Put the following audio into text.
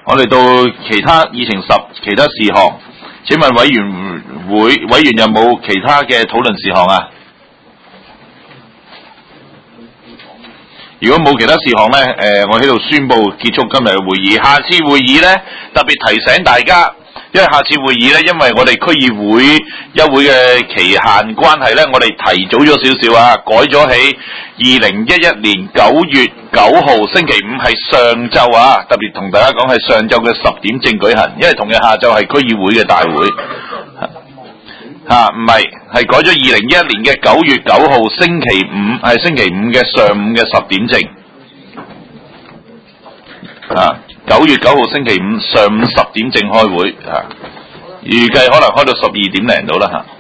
我哋到其他議程其他事項，請問委員有冇其他嘅討論事項啊？如果冇其他事項呢，我喺度宣布結束今日嘅會議。下次會議呢，特別提醒大家，因為下次會議呢，因為我哋區議會休會嘅期限關係呢，我哋提早咗少少啊，改咗喺2011年9月9號星期五係上晝啊，特別同大家講係上晝嘅10點正舉行，因為同日下晝係區議會嘅大會。唔係改咗2011年嘅9月9號星期五，係星期五嘅上午嘅10點正。9月9號星期五上午10點正開會。預計可能開到12點零到啦。